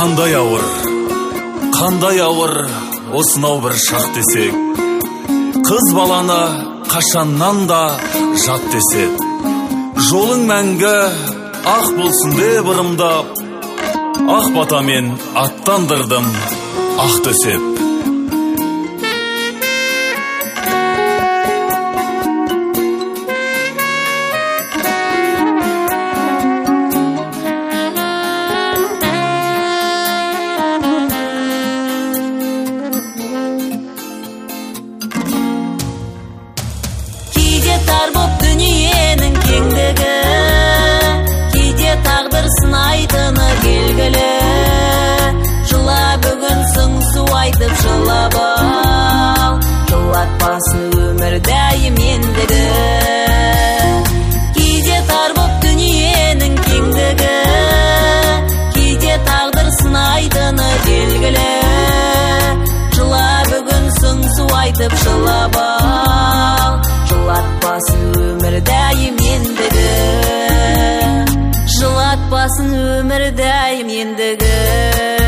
Қандай ауыр осынау бір шақ десек, қыз баланы қашаннан да жат десек, жолың мәңгі ақ болсын деп ырымдап, ақ батамен аттандырдым ақ төсеп. Тар боп дүниенің кеңдігі, кейде тағдыр сынайтыны белгілі. Жыла бүгін сыңсу айтып жылап ал, жылатпасын өмір дайым ендігі. Кейде тар боп дүниенің кеңдігі, кейде тағдыр сынайтыны белгілі. Жыла бүгін сыңсу айтып жылап ал, жылатпасын өмір дайым ендігі. Жылатпасын өмір дайым ендігі.